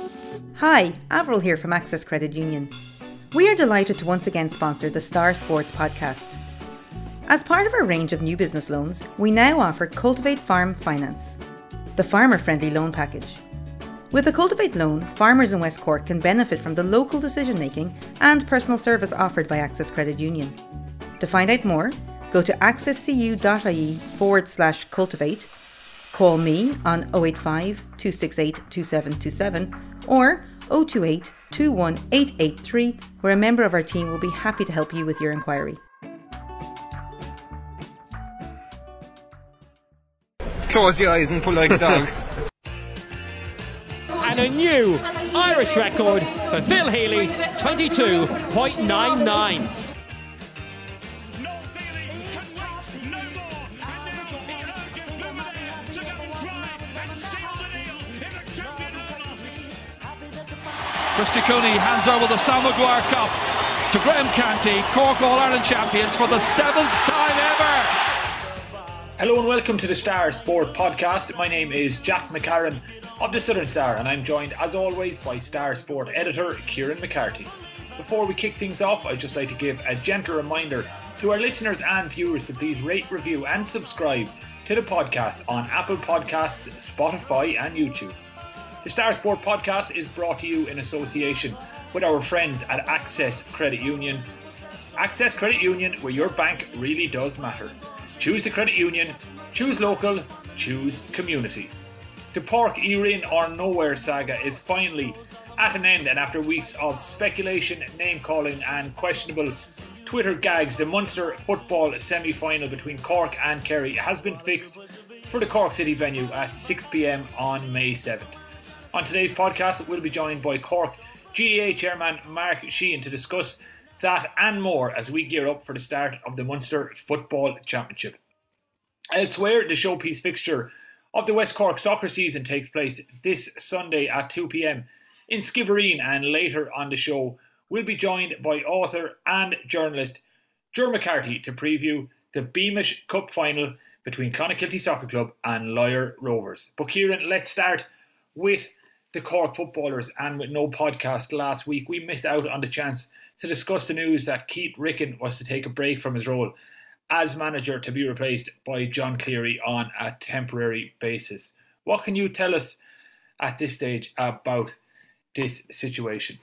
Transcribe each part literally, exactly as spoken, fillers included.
Hi, Avril here from Access Credit Union. We are delighted to once again sponsor the Star Sports podcast. As part of our range of new business loans, we now offer Cultivate Farm Finance, the farmer-friendly loan package. With a Cultivate loan, farmers in West Cork can benefit from the local decision-making and personal service offered by Access Credit Union. To find out more, go to accesscu.ie forward slash cultivate, call me on oh eight five, two six eight, two seven two seven or oh two eight, two one eight eight three, where a member of our team will be happy to help you with your inquiry. Close your eyes and pull like a dog. And a new Irish record for Phil Healy, twenty-two point nine nine. Christy Cooney hands over the Sam Maguire Cup to Graham Canty, Cork All-Ireland champions for the seventh time ever. Hello and welcome to the Star Sport podcast. My name is Jack McCarran of the Southern Star and I'm joined as always by Star Sport editor Kieran McCarthy. Before we kick things off, I'd just like to give a gentle reminder to our listeners and viewers to please rate, review and subscribe to the podcast on Apple Podcasts, Spotify and YouTube. The Star Sport podcast is brought to you in association with our friends at Access Credit Union. Access Credit Union, where your bank really does matter. Choose the credit union, choose local, choose community. The Páirc Uí Rinn or Nowhere saga is finally at an end, and after weeks of speculation, name calling and questionable Twitter gags, the Munster football semi-final between Cork and Kerry has been fixed for the Cork City venue at six p.m. on May seventh. On today's podcast, we'll be joined by Cork G A A chairman Mark Sheehan to discuss that and more as we gear up for the start of the Munster Football Championship. Elsewhere, the showpiece fixture of the West Cork soccer season takes place this Sunday at two p.m. in Skibbereen, and later on the show we'll be joined by author and journalist Ger McCarthy to preview the Beamish Cup final between Clonakilty Soccer Club and Lyre Rovers. But Kieran, let's start with the Cork footballers, and with no podcast last week, we missed out on the chance to discuss the news that Keith Ricken was to take a break from his role as manager to be replaced by John Cleary on a temporary basis. What can you tell us at this stage about this situation?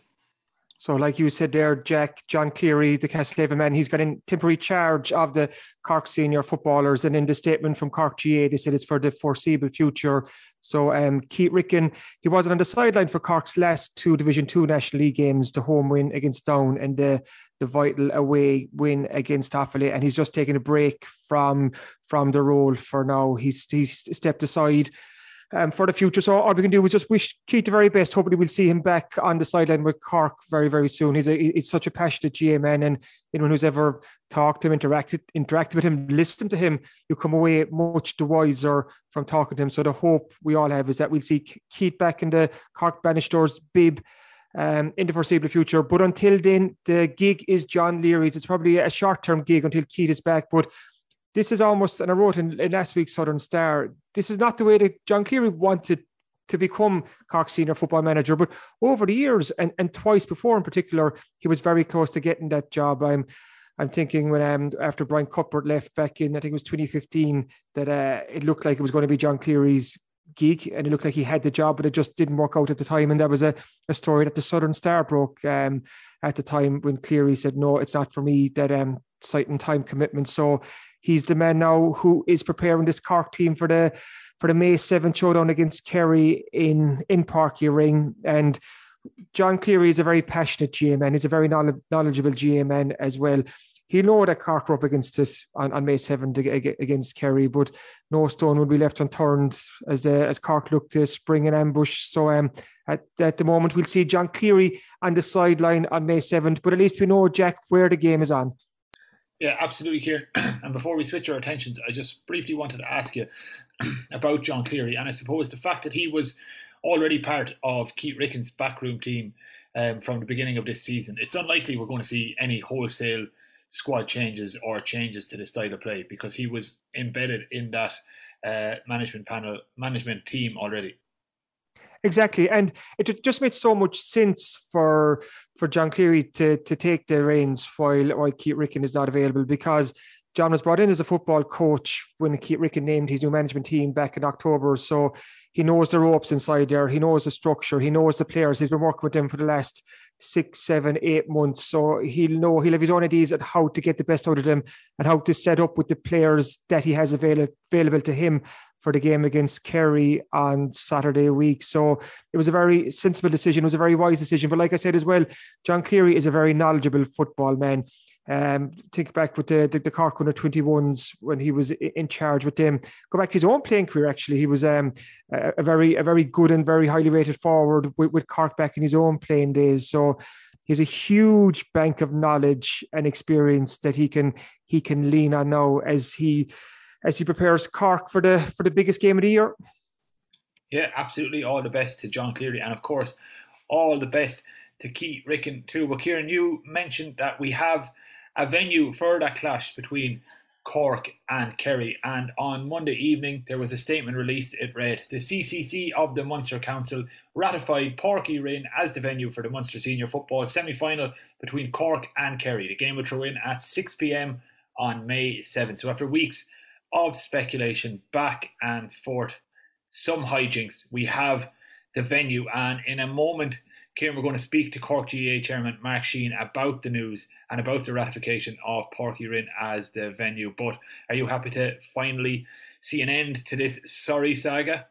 So like you said there, Jack, John Cleary, the Castlehaven man, he's got in temporary charge of the Cork senior footballers. And in the statement from Cork G A A, they said it's for the foreseeable future. So um, Keith Ricken, he wasn't on the sideline for Cork's last two Division two National League games, the home win against Down and the, the vital away win against Offaly. And he's just taken a break from, from the role for now. He's, he's stepped aside Um, for the future. So all we can do is just wish Keith the very best. Hopefully we'll see him back on the sideline with Cork very, very soon. He's a, he's such a passionate G A man, and anyone who's ever talked to him, interacted, interacted with him, listened to him, you come away much the wiser from talking to him. So the hope we all have is that we'll see Keith back in the Cork Banisters bib um, in the foreseeable future. But until then, the gig is John Leary's. It's probably a short-term gig until Keith is back, but this is almost, and I wrote in, in last week's Southern Star, this is not the way that John Cleary wanted to become Cork senior football manager, but over the years, and, and twice before in particular, he was very close to getting that job. I'm I'm thinking when um, after Brian Cuthbert left back in, I think it was twenty fifteen, that uh, it looked like it was going to be John Cleary's gig, and it looked like he had the job, but it just didn't work out at the time. And that was a, a story that the Southern Star broke um, at the time when Cleary said, no, it's not for me, that um, site and time commitment. So he's the man now who is preparing this Cork team for the for the May seventh showdown against Kerry in, in Páirc Uí Rinn. And John Cleary is a very passionate G A man. He's a very knowledgeable G A man as well. He'll know that Cork are up against it on, on May seventh against Kerry, but no stone will be left unturned as the as Cork look to spring an ambush. So um, at, at the moment, we'll see John Cleary on the sideline on May seventh, but at least we know, Jack, where the game is on. Yeah, absolutely, Kieran. And before we switch our attentions, I just briefly wanted to ask you about John Cleary. And I suppose the fact that he was already part of Keith Ricken's backroom team um, from the beginning of this season, it's unlikely we're going to see any wholesale squad changes or changes to the style of play, because he was embedded in that uh, management panel, management team already. Exactly, and it just made so much sense for for John Cleary to to take the reins while while Keith Ricken is not available, because John was brought in as a football coach when Keith Ricken named his new management team back in October. So he knows the ropes inside there. He knows the structure. He knows the players. He's been working with them for the last six, seven, eight months. So he'll know, he'll have his own ideas at how to get the best out of them and how to set up with the players that he has avail- available to him for the game against Kerry on Saturday week. So it was a very sensible decision. It was a very wise decision. But like I said as well, John Cleary is a very knowledgeable football man. Um, think back with the, the, the Cork under twenty-ones when he was in charge with them. Go back to his own playing career, actually. He was um, a, a very a very good and very highly rated forward with, with Cork back in his own playing days. So he's a huge bank of knowledge and experience that he can he can lean on now as he as he prepares Cork for the for the biggest game of the year. Yeah, absolutely. All the best to John Cleary, and of course, all the best to Keith Ricken too. But Kieran, you mentioned that we have a venue for that clash between Cork and Kerry, and on Monday evening there was a statement released. It read, the C C C of the Munster Council ratified Páirc Uí Rinn as the venue for the Munster Senior Football semi-final between Cork and Kerry. The game will throw in at six p.m. on May seventh. So after weeks of speculation back and forth, some hijinks, we have the venue, and in a moment, Kieran, we're going to speak to Cork G A A Chairman Mark Sheehan about the news and about the ratification of Páirc Uí Rinn as the venue. But are you happy to finally see an end to this sorry saga?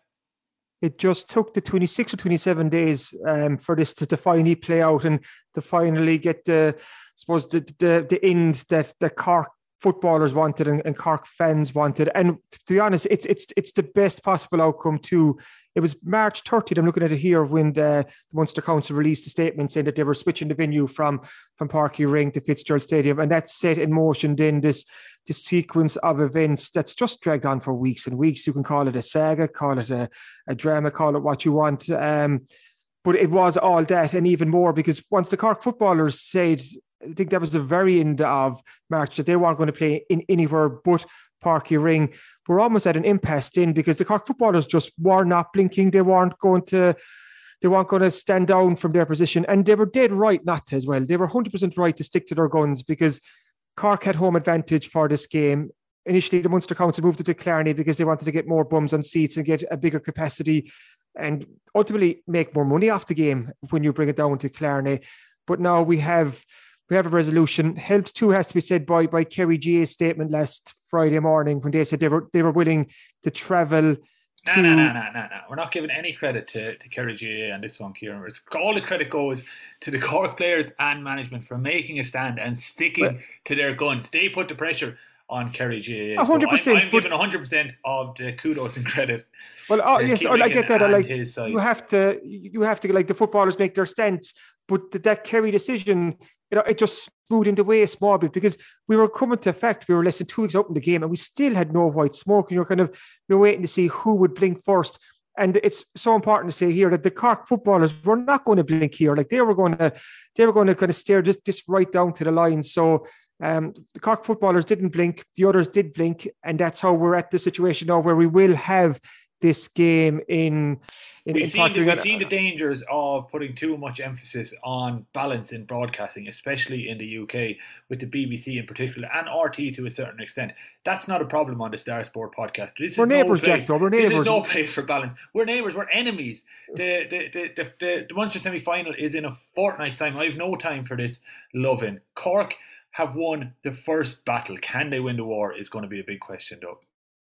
It just took the twenty-six or twenty-seven days um, for this to, to finally play out and to finally get the, I suppose, the the, the end that the Cork footballers wanted and, and Cork fans wanted. And to be honest, it's it's it's the best possible outcome too. It was March thirtieth, I'm looking at it here, when the, the Munster Council released a statement saying that they were switching the venue from, from Páirc Uí Rinn to Fitzgerald Stadium. And that set in motion then this, this sequence of events that's just dragged on for weeks and weeks. You can call it a saga, call it a, a drama, call it what you want. Um, but it was all that and even more, because once the Cork footballers said, I think that was the very end of March, that they weren't going to play in anywhere but Páirc Uí Rinn, we're almost at an impasse then, because the Cork footballers just were not blinking. They weren't going to they weren't going to stand down from their position, and they were dead right not to as well. They were one hundred percent right to stick to their guns, because Cork had home advantage for this game. Initially, the Munster Council moved it to Clarny because they wanted to get more bums on seats and get a bigger capacity and ultimately make more money off the game when you bring it down to Clarny. But now we have We have a resolution. Helped too, has to be said, by by Kerry G A's statement last Friday morning when they said they were they were willing to travel. No, to... no, no, no, no, no. We're not giving any credit to, to Kerry G A on this one, Kieran. It's, all the credit goes to the Cork players and management for making a stand and sticking but, to their guns. They put the pressure on Kerry G A. one hundred percent. So I'm, I'm but, giving one hundred percent of the kudos and credit. Well, oh, yes, oh, I get that. I like you have to, you have to like the footballers make their stance, but the, that Kerry decision, you know, it just smoothed in the way a small bit, because we were coming to effect. We were less than two weeks out in the game, and we still had no white smoke. And you're kind of you're waiting to see who would blink first. And it's so important to say here that the Cork footballers were not going to blink here. Like they were going to, they were going to kind of stare just, just right down to the line. So um, the Cork footballers didn't blink. The others did blink, and that's how we're at the situation now, where we will have this game in. in we've, in seen the, we've seen the dangers of putting too much emphasis on balance in broadcasting, especially in the U K, with the B B C in particular, and R T to a certain extent. That's not a problem on the Star Sport podcast. This we're is neighbours, no place, Jack, we're neighbours. This is no place for balance. We're neighbours, we're enemies. The the, the, the, the, the Munster semi-final is in a fortnight's time. I have no time for this loving. Cork have won the first battle. Can they win the war is going to be a big question, though.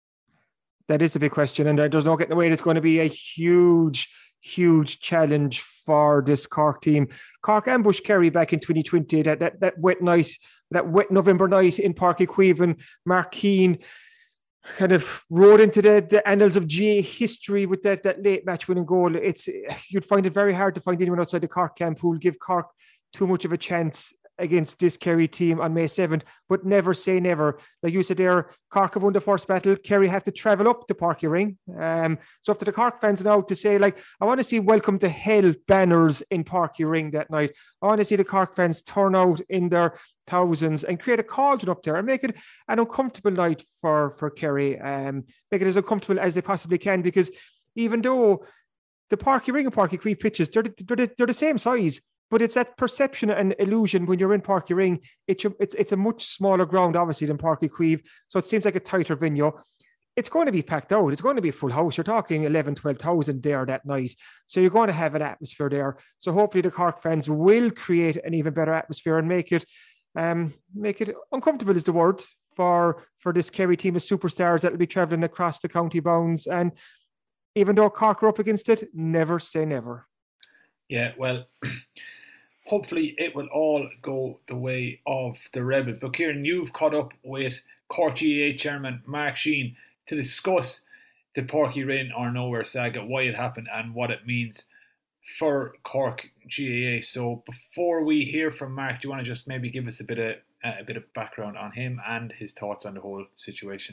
That is a big question, and there's no getting away. It's going to be a huge, huge challenge for this Cork team. Cork ambushed Kerry back in twenty twenty, that that, that wet night, that wet November night in Páirc Uí Chaoimh. Mark Keane kind of rode into the, the annals of G A history with that, that late match winning goal. It's you'd find it very hard to find anyone outside the Cork camp who will give Cork too much of a chance against this Kerry team on May seventh, but never say never. Like you said there, Cork have won the first battle. Kerry have to travel up to Páirc Uí Rinn. Um, so up to the Cork fans now to say, like, I want to see Welcome to Hell banners in Páirc Uí Rinn that night. I want to see the Cork fans turn out in their thousands and create a cauldron up there and make it an uncomfortable night for, for Kerry. Um, make it as uncomfortable as they possibly can, because even though the Parky Ring and Parky Queeve pitches, they're the, they're, the, they're the same size, but it's that perception and illusion when you're in Parky Ring. It's, it's, it's a much smaller ground, obviously, than Parky Queeve, so it seems like a tighter venue. It's going to be packed out. It's going to be a full house. You're talking eleven, twelve thousand there that night. So you're going to have an atmosphere there. So hopefully the Cork fans will create an even better atmosphere and make it um, make it uncomfortable is the word for, for this Kerry team of superstars that will be travelling across the county bounds. And even though Cork are up against it, never say never. Yeah, well, hopefully it will all go the way of the Rebels. But Kieran, you've caught up with Cork G A A chairman Mark Sheehan to discuss the Páirc Uí Rinn or Nowhere saga, why it happened and what it means for Cork G A A. So before we hear from Mark, do you want to just maybe give us a bit of uh, a bit of background on him and his thoughts on the whole situation?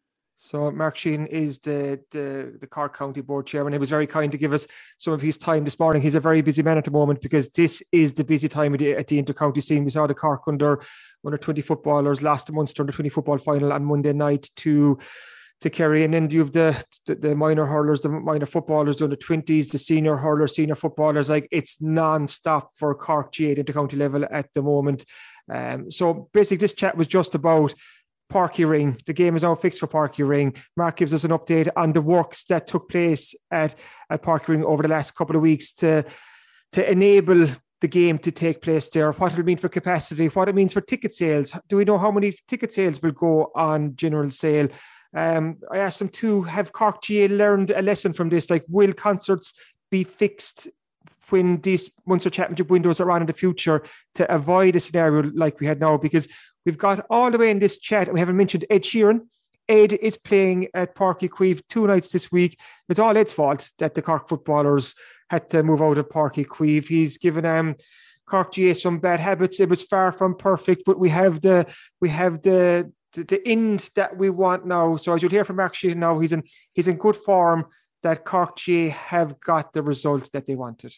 So Mark Sheehan is the, the, the Cork County Board Chairman. He was very kind to give us some of his time this morning. He's a very busy man at the moment because this is the busy time at the, at the inter-county scene. We saw the Cork under, under twenty footballers lost the Munster under twenty football final on Monday night to to Kerry, and then you have the, the the minor hurlers, the minor footballers, the under twenties, the senior hurlers, senior footballers. Like, it's non-stop for Cork G A A inter-county level at the moment. Um, so basically this chat was just about Páirc Uí Rinn. The game is now fixed for Páirc Uí Rinn. Mark gives us an update on the works that took place at, at Páirc Uí Rinn over the last couple of weeks to, to enable the game to take place there, what it will mean for capacity, what it means for ticket sales. Do we know how many ticket sales will go on general sale? Um, I asked them too, have Cork G A A learned a lesson from this? Like, will concerts be fixed when these Munster Championship windows are on in the future to avoid a scenario like we had now? Because we've got all the way in this chat, and we haven't mentioned Ed Sheeran. Ed is playing at Páirc Uí Queeve two nights this week. It's all Ed's fault that the Cork footballers had to move out of Páirc Uí Queeve. He's given um, Cork G A A some bad habits. It was far from perfect, but we have the we have the the, the end that we want now. So as you'll hear from Mark Sheehan now, he's in he's in good form that Cork G A A have got the result that they wanted.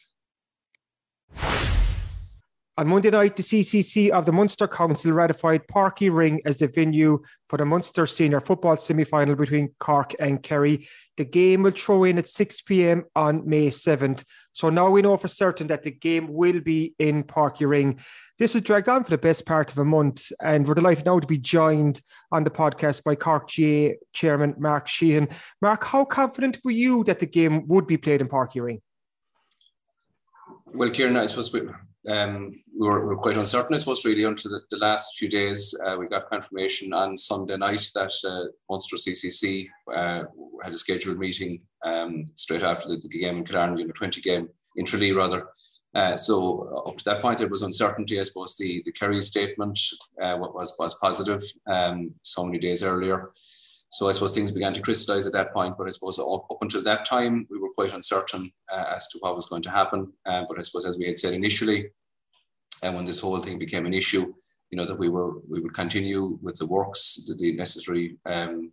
On Monday night, the C C C of the Munster Council ratified Páirc Uí Rinn as the venue for the Munster Senior Football semi-final between Cork and Kerry. The game will throw in at six p.m. on May seventh. So now we know for certain that the game will be in Páirc Uí Rinn. This has dragged on for the best part of a month, and we're delighted now to be joined on the podcast by Cork G A A Chairman Mark Sheehan. Mark, how confident were you that the game would be played in Páirc Uí Rinn? Well, Kieran, I suppose we, um, we, were, we were quite uncertain, I suppose, really, until the, the last few days. Uh, we got confirmation on Sunday night that uh, Munster C C C uh, had a scheduled meeting um, straight after the, the game in Killarney, the twenty game, in Tralee, rather. Uh, so up to that point, there was uncertainty. I suppose the, the Kerry statement uh, was, was positive um, so many days earlier. So I suppose things began to crystallise at that point, but I suppose up, up until that time, we were quite uncertain uh, as to what was going to happen. Uh, but I suppose, as we had said initially, and when this whole thing became an issue, you know, that we were we would continue with the works, the, the necessary um,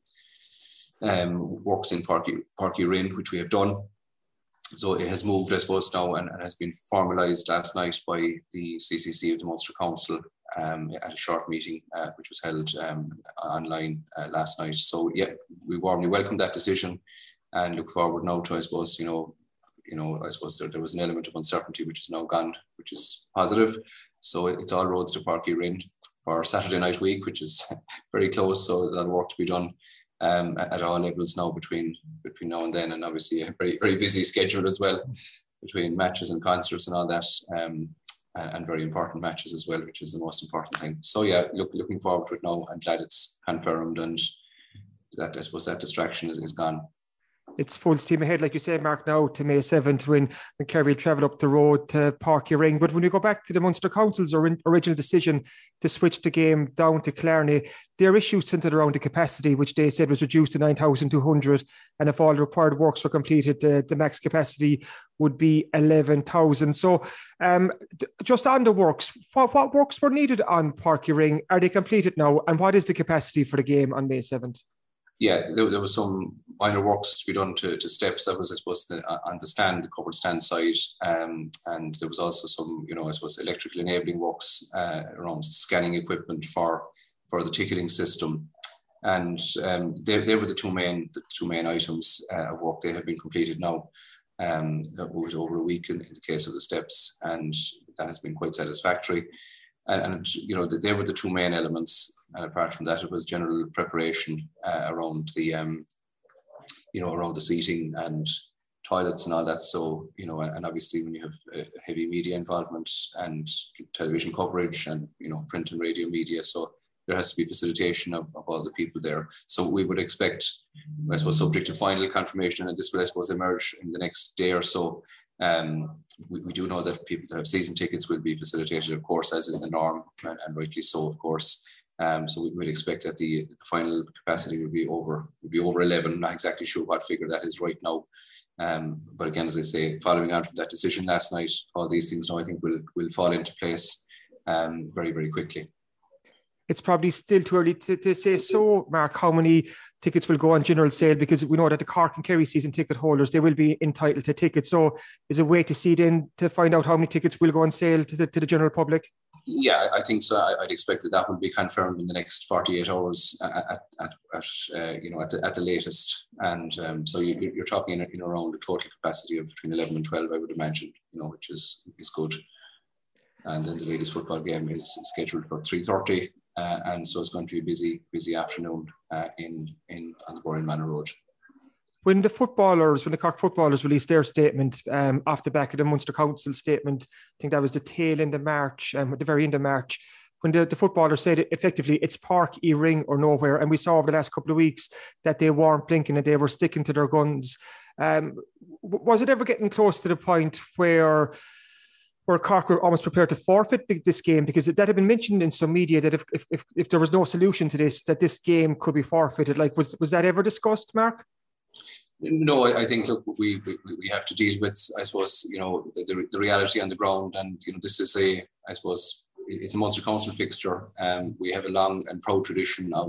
um, works in Páirc Uí Rinn, which we have done. So it has moved, I suppose, now and, and has been formalised last night by the C C C of the Munster Council um, at a short meeting, uh, which was held um, online uh, last night. So yeah, we warmly welcome that decision and look forward now to, I suppose, you know, you know, I suppose there, there was an element of uncertainty which is now gone, which is positive. So it's all roads to Páirc Uí Rinn for Saturday night week, which is very close. So there's a lot of work to be done um, at all levels now between between now and then, and obviously a very very busy schedule as well between matches and concerts and all that, um, and, and very important matches as well, which is the most important thing. So yeah, look, looking forward to it now. I'm glad it's confirmed, and that I suppose that distraction is, is gone. It's full steam ahead, like you say, Mark, now to May seventh when, when Kerry will travel up the road to Páirc Uí Rinn. But when you go back to the Munster Council's original decision to switch the game down to Killarney, their issues centred around the capacity, which they said was reduced to nine thousand two hundred. And if all the required works were completed, the, the max capacity would be eleven thousand. So um, just on the works, what, what works were needed on Páirc Uí Rinn? Are they completed now? And what is the capacity for the game on May seventh? Yeah, there, there was some minor works to be done to, to steps. That was, I suppose, the, on the stand, the covered stand side. Um, and there was also some, you know, I suppose, electrical enabling works uh, around scanning equipment for for the ticketing system. And um, they, they were the two main the two main items uh, of work. They have been completed now. Um, it was over a week in, in the case of the steps, and that has been quite satisfactory. And, and you know, they were the two main elements. And apart from that, it was general preparation uh, around the, um, you know, around the seating and toilets and all that. So, you know, and obviously when you have uh, heavy media involvement and television coverage and, you know, print and radio media, so there has to be facilitation of, of all the people there. So we would expect, I suppose, subject to final confirmation, and this will, I suppose, emerge in the next day or so. Um, we, we do know that people that have season tickets will be facilitated, of course, as is the norm, and, and rightly so, of course. Um, so we would expect that the, the final capacity will be over, will be over eleven. I'm not exactly sure what figure that is right now. Um, but again, as I say, following on from that decision last night, all these things now I think will will fall into place um, very, very quickly. It's probably still too early to, to say so, Mark, how many tickets will go on general sale, because we know that the Cork and Kerry season ticket holders, they will be entitled to tickets. So is a way to see then to find out how many tickets will go on sale to the, to the general public? Yeah, I think so. I'd expect that that will be confirmed in the next forty-eight hours at, at, at uh, you know, at the, at the latest. And um, so you, you're talking in, in around a total capacity of between eleven and twelve, I would imagine, you know, which is is good. And then the latest football game is scheduled for three thirty. Uh, and so it's going to be a busy, busy afternoon uh, in in on the Boreen Manor Road. When the footballers, when the Cork footballers released their statement um, off the back of the Munster Council statement, I think that was the tail end of March, um, at the very end of March, when the, the footballers said effectively it's Park, E-Ring or nowhere. And we saw over the last couple of weeks that they weren't blinking and they were sticking to their guns. Um, was it ever getting close to the point where where Cork were almost prepared to forfeit this game? Because that had been mentioned in some media that if if if there was no solution to this, that this game could be forfeited. Like, was was that ever discussed, Mark? No, I think, look, we, we we have to deal with, I suppose, you know, the, the reality on the ground. And, you know, this is a, I suppose, it's a Munster Council fixture. Um, we have a long and proud tradition of,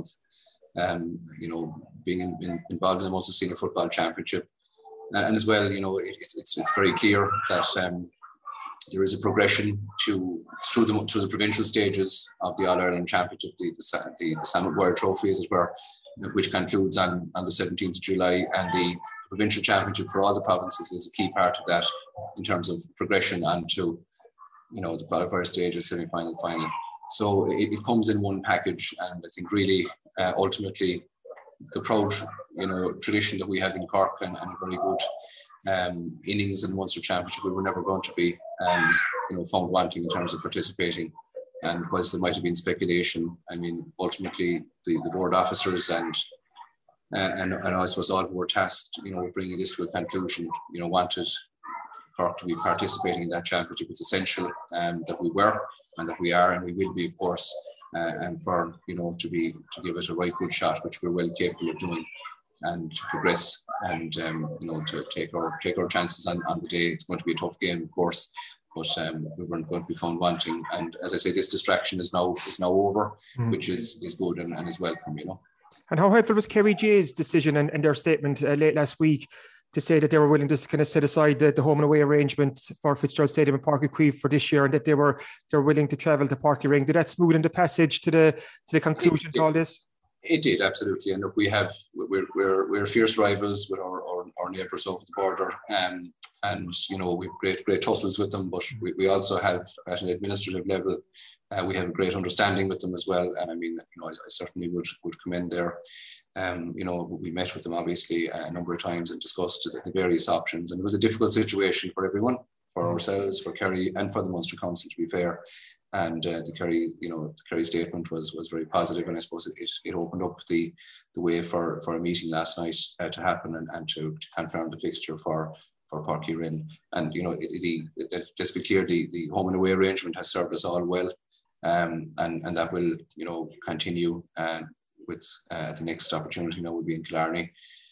um, you know, being in, in, involved in the Munster Senior Football Championship. And, and as well, you know, it, it's, it's it's very clear that um, there is a progression to through the through the provincial stages of the All Ireland Championship, the the, the, the Sam Maguire Trophy, as it were, which concludes on, on the seventeenth of July, and the provincial championship for all the provinces is a key part of that in terms of progression onto, you know, the qualifier stages, semi-final, final. So it, it comes in one package, and I think really uh, ultimately the proud, you know, tradition that we have in Cork, and, and a very good um, innings in the Munster Championship, we were never going to be, um, you know, found wanting in terms of participating. And whilst there might have been speculation, I mean, ultimately the, the board officers and, uh, and and I suppose all who were tasked, you know, with bringing this to a conclusion, you know, wanted Cork to be participating in that championship. It's essential um, that we were and that we are and we will be, of course, uh, and for, you know, to be to give it a right good shot, which we're well capable of doing, and to progress and um, you know, to take our take our chances on, on the day. It's going to be a tough game, of course. But um, we weren't going to be found wanting. And as I say, this distraction is now is now over, mm. which is, is good and, and is welcome, you know. And how helpful was Kerry J's decision and, and their statement uh, late last week to say that they were willing to kind of set aside the, the home and away arrangement for Fitzgerald Stadium and Páirc Uí Chaoimh for this year, and that they were they're willing to travel to Páirc Uí Ring? Did that smoothen the passage to the to the conclusion it, to all this? It did, absolutely. And look, we have we're we're we're fierce rivals with our our, our neighbours over the border. Um, And, you know, we've great, great tussles with them, but we, we also have, at an administrative level, uh, we have a great understanding with them as well. And I mean, you know, I, I certainly would, would commend their, um, you know, we met with them obviously a number of times and discussed the, the various options. And it was a difficult situation for everyone, for ourselves, for Kerry, and for the Munster Council, to be fair. And uh, the Kerry, you know, the Kerry statement was was very positive, and I suppose it, it opened up the the way for, for a meeting last night uh, to happen and, and to, to confirm the fixture for for Páirc Uí Ring. And, you know, it, it, it, let's just be clear, the, the home and away arrangement has served us all well, um, and, and that will, you know, continue uh, with uh, the next opportunity now will be in Killarney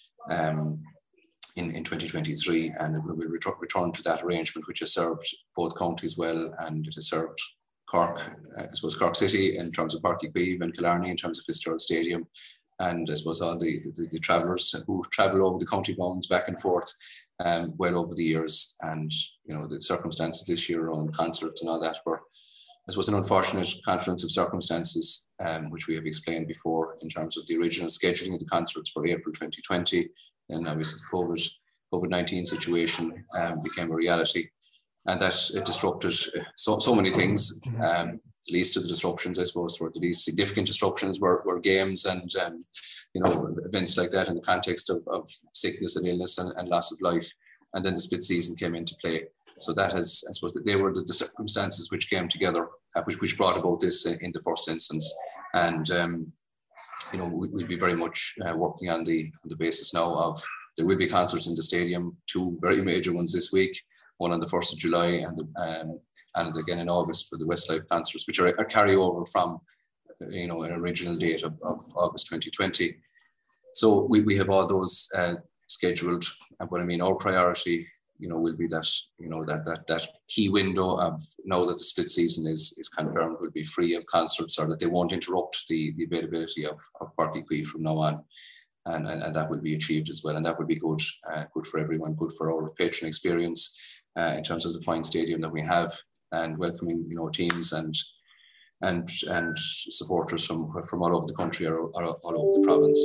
um, in, in twenty twenty-three, and we will return, return to that arrangement, which has served both counties well, and it has served Cork, uh, I suppose Cork City in terms of Páirc Uí Chaoimh, and Killarney in terms of Fitzgerald Stadium, and I suppose all the, the, the travellers who travel over the county bounds back and forth Um, well over the years. And, you know, the circumstances this year around concerts and all that were, I suppose, an unfortunate confluence of circumstances, um, which we have explained before in terms of the original scheduling of the concerts for April twenty twenty, and obviously COVID COVID nineteen situation um, became a reality, and that it disrupted so so many things. Um, the least of the disruptions, I suppose, or the least significant disruptions were, were games and um, you know, events like that in the context of, of sickness and illness and, and loss of life. And then the split season came into play. So that has, I suppose, they were the, the circumstances which came together, uh, which which brought about this in the first instance. And um, you know, we, we'll be very much uh, working on the on the basis now of there will be concerts in the stadium, two very major ones this week, one on the first of July and the, um, and again in August for the Westlife concerts, which are a carryover from, you know, an original date of, of August twenty twenty. So we, we have all those uh, scheduled, but I mean, our priority, you know, will be that, you know, that that that key window of now that the split season is is confirmed will be free of concerts, or that they won't interrupt the, the availability of, of Páirc Uí Chaoimh from now on. And, and, and that will be achieved as well. And that will be good, uh, good for everyone, good for our patron experience uh, in terms of the fine stadium that we have, and welcoming, you know, teams and and and supporters from from all over the country or, or all over the province.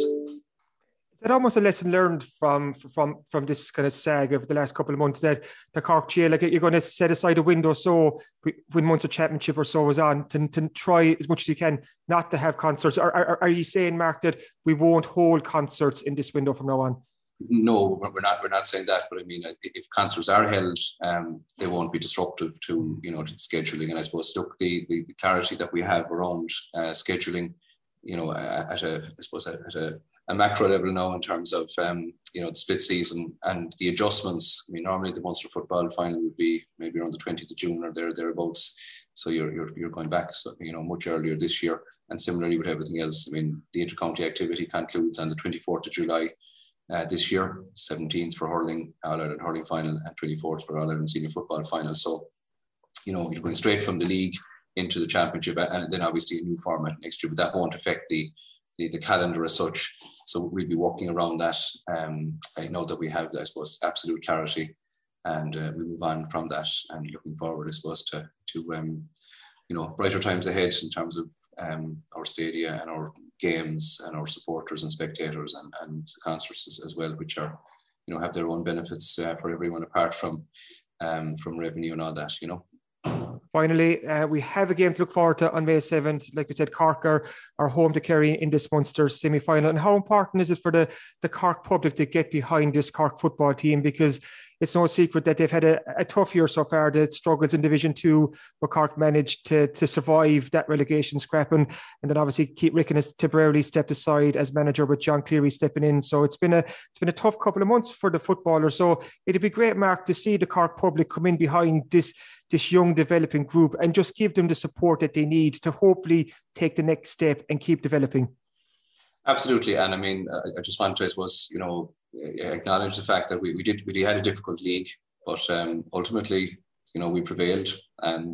Is that almost a lesson learned from from from this kind of saga of the last couple of months, that the Cork G A A, like, you're going to set aside a window so when Munster Championship or so is on to, to try as much as you can not to have concerts? Or are, are you saying, Mark, that we won't hold concerts in this window from now on? No, we're not. We're not saying that. But I mean, if concerts are held, um, they won't be disruptive to, you know, to scheduling. And I suppose, look, the, the, the clarity that we have around uh, scheduling, you know, at a, I suppose at, at a, a macro level now in terms of, um, you know, the split season and the adjustments. I mean, normally the Munster football final would be maybe around the twentieth of June or there thereabouts. So you're you're you're going back, so, you know, much earlier this year. And similarly with everything else. I mean, the intercounty activity concludes on the twenty-fourth of July. Uh, this year, seventeenth for hurling, All Ireland hurling final, and twenty-fourth for All Ireland senior football final. So, you know, you're going straight from the league into the championship, and then obviously a new format next year, but that won't affect the the, the calendar as such. So we'll be working around that. Um, I know that we have, I suppose, absolute clarity, and uh, we move on from that, and looking forward, I suppose, to to um, you know, brighter times ahead in terms of um, our stadia and our games and our supporters and spectators and, and concerts as, as well, which are, you know, have their own benefits uh, for everyone apart from um, from revenue and all that, you know. Finally, uh, we have a game to look forward to on May seventh. Like we said, Cork are, are home to Kerry in this Munster semi-final. And how important is it for the, the Cork public to get behind this Cork football team? Because it's no secret that they've had a, a tough year so far. The struggles in Division Two, but Cork managed to, to survive that relegation scrap. And, and then obviously Keith Ricken has temporarily stepped aside as manager with John Cleary stepping in. So it's been a it's been a tough couple of months for the footballers. So it'd be great, Mark, to see the Cork public come in behind this this young developing group and just give them the support that they need to hopefully take the next step and keep developing. Absolutely. And I mean, I just want to, I suppose, you know, acknowledge the fact that we, we did we had a difficult league, but um, ultimately, you know, we prevailed. And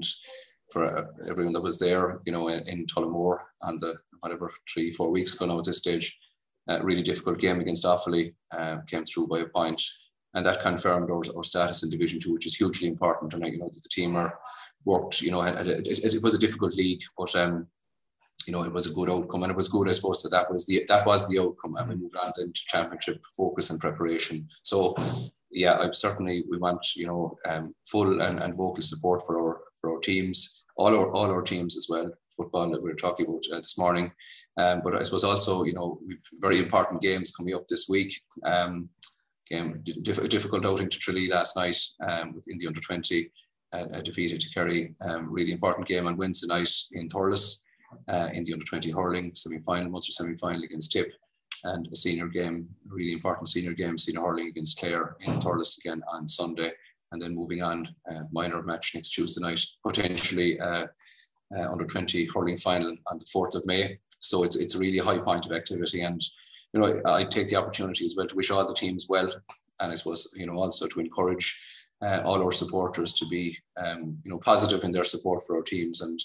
for everyone that was there, you know, in, in Tullamore on the, whatever, three, four weeks ago now at this stage, a really difficult game against Offaly, uh, came through by a point. And that confirmed our, our status in Division Two, which is hugely important. And, you know, that the team are worked, you know, had, had a, it, it was a difficult league, but, um, you know, it was a good outcome. And it was good, I suppose, that that was the, that was the outcome. And we moved on into championship focus and preparation. So, yeah, I'm certainly, we want, you know, um, full and, and vocal support for our, for our teams, all our, all our teams as well, football that we were talking about uh, this morning. Um, but I suppose also, you know, we've very important games coming up this week. Um, Game, diff- difficult outing to Tralee last night um, in the under twenty, uh, uh, defeated to Kerry. Um, really important game on Wednesday night in Thurles uh, in the under twenty hurling semi-final, Munster semi-final against Tip, and a senior game, really important senior game, senior hurling against Clare in Thurles again on Sunday, and then moving on, uh, minor match next Tuesday night, potentially uh, uh, under twenty hurling final on the fourth of May. So it's it's a really high point of activity, and you know, I take the opportunity as well to wish all the teams well, and I suppose, you know, also to encourage uh, all our supporters to be, um, you know, positive in their support for our teams. And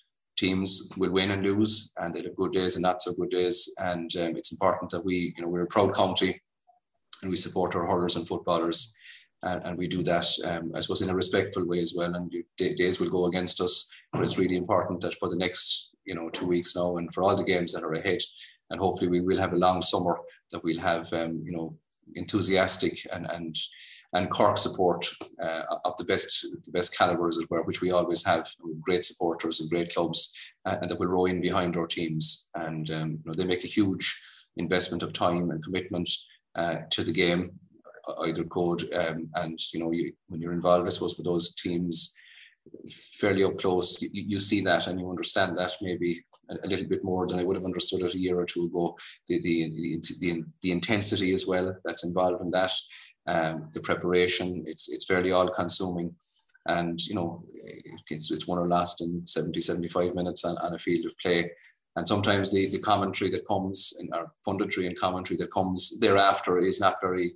teams will win and lose, and they'll have good days and not so good days. And um, it's important that we, you know, we're a proud county, and we support our hurlers and footballers, and, and we do that, um, I suppose, in a respectful way as well. And days will go against us, but it's really important that for the next, you know, two weeks now, and for all the games that are ahead. And hopefully we will have a long summer, that we'll have, um, you know, enthusiastic and and and Cork support uh, of the best the best calibre, as it were, which we always have. Great supporters and great clubs, uh, and that will row in behind our teams. And um, you know, they make a huge investment of time and commitment uh, to the game, either code. Um, and you know, you, when you're involved, I suppose, with those teams fairly up close, you, you see that and you understand that maybe a, a little bit more than I would have understood it a year or two ago. The the the, the, the intensity as well that's involved in that. Um, the preparation, it's it's fairly all-consuming, and you know it's it's won or lost in seventy, seventy-five minutes on, on a field of play, and sometimes the, the commentary that comes, in our punditry and commentary that comes thereafter is not very,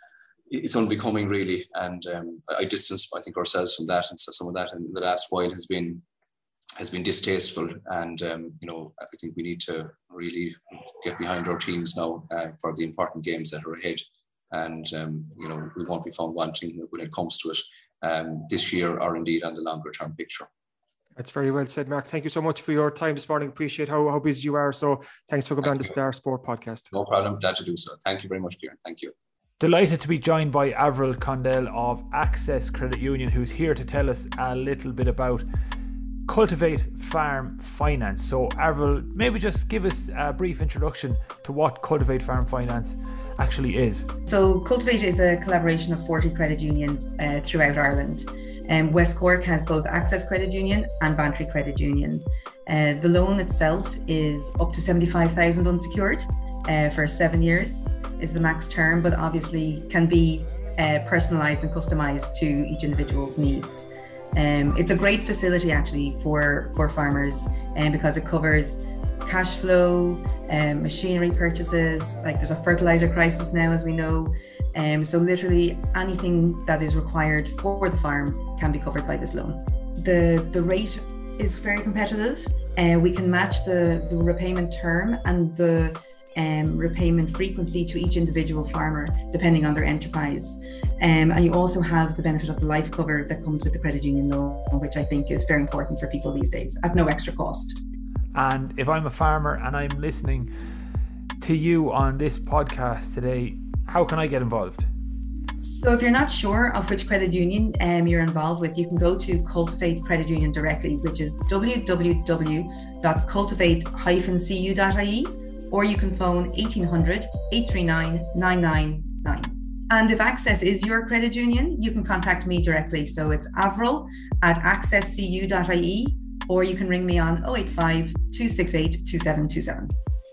it's unbecoming really, and um, I distance I think ourselves from that, and so some of that in the last while has been has been distasteful, and um, you know I think we need to really get behind our teams now uh, for the important games that are ahead. And um, you know we won't be found wanting when it comes to it um, this year or indeed on the longer term picture. That's very well said, Mark. Thank you so much for your time this morning. Appreciate how, how busy you are. So thanks for coming on the Star Sport podcast. No problem. Glad to do so. Thank you very much, Kieran. Thank you. Delighted to be joined by Avril Condell of Access Credit Union, who's here to tell us a little bit about Cultivate Farm Finance. So Avril, maybe just give us a brief introduction to what Cultivate Farm Finance actually is. So Cultivate is a collaboration of forty credit unions uh, throughout Ireland. Um, West Cork has both Access Credit Union and Bantry Credit Union. Uh, the loan itself is up to seventy-five thousand unsecured uh, for seven years is the max term, but obviously can be uh, personalised and customised to each individual's needs. Um, it's a great facility actually for, for farmers um, because it covers cash flow, um, machinery purchases, like there's a fertilizer crisis now, as we know. Um, so literally anything that is required for the farm can be covered by this loan. The, the rate is very competitive. Uh, we can match the, the repayment term and the um, repayment frequency to each individual farmer, depending on their enterprise. Um, and you also have the benefit of the life cover that comes with the credit union loan, which I think is very important for people these days at no extra cost. And if I'm a farmer and I'm listening to you on this podcast today, how can I get involved? So if you're not sure of which credit union um, you're involved with, you can go to Cultivate Credit Union directly, which is w w w dot cultivate dash c u dot i e, or you can phone eighteen hundred, eight three nine, nine nine nine. And if Access is your credit union, you can contact me directly. So it's avril at access c u dot i e, or you can ring me on oh eight five, two six eight, two seven two seven.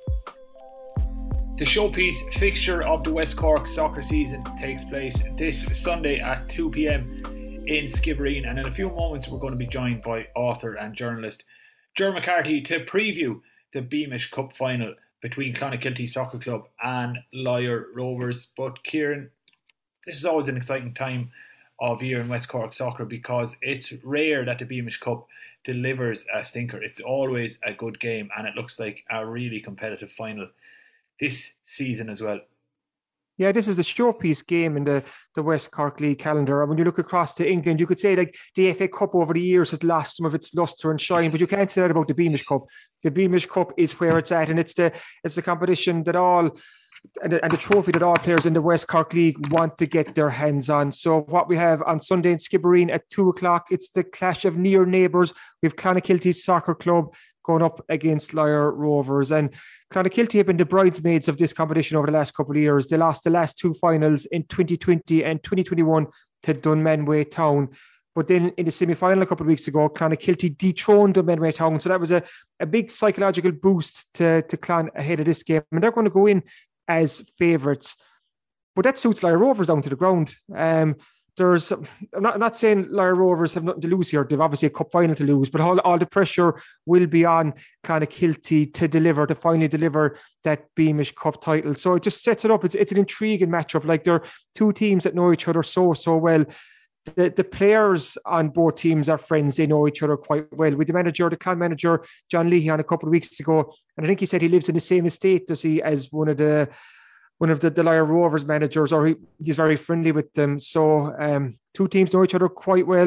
The showpiece fixture of the West Cork soccer season takes place this Sunday at two p.m. in Skibbereen, and in a few moments we're going to be joined by author and journalist Ger McCarthy to preview the Beamish Cup final between Clonakilty Soccer Club and Lyre Rovers. But Kieran, this is always an exciting time of year in West Cork soccer because it's rare that the Beamish Cup delivers a stinker. It's always a good game, and it looks like a really competitive final this season as well. Yeah, this is the showpiece game in the, the West Cork League calendar. And when you look across to England, you could say like the F A Cup over the years has lost some of its lustre and shine, but you can't say that about the Beamish Cup. The Beamish Cup is where it's at, and it's the it's the competition that all and the, and the trophy that all players in the West Cork League want to get their hands on. So what we have on Sunday in Skibbereen at two o'clock, it's the clash of near neighbours. We have Clonakilty Soccer Club going up against Lyre Rovers. And Clonakilty have been the bridesmaids of this competition over the last couple of years. They lost the last two finals in twenty twenty and twenty twenty-one to Dunmanway Town. But then in the semi-final a couple of weeks ago, Clonakilty dethroned Dunmanway Town. So that was a, a big psychological boost to, to Clon ahead of this game. And they're going to go in as favourites. But that suits Lyre Rovers down to the ground. Um, There's, I'm not, I'm not saying Lyre Rovers have nothing to lose here. They've obviously a cup final to lose, but all, all the pressure will be on Clonakilty to deliver, to finally deliver that Beamish Cup title. So it just sets it up. It's it's an intriguing matchup. Like they're two teams that know each other so, so well. The, the players on both teams are friends. They know each other quite well. With the manager, the clan manager, John Leahy, on a couple of weeks ago, and I think he said he lives in the same estate, does he, as one of the one of the, the Lyre Rovers managers, or he, he's very friendly with them. So um, two teams know each other quite well.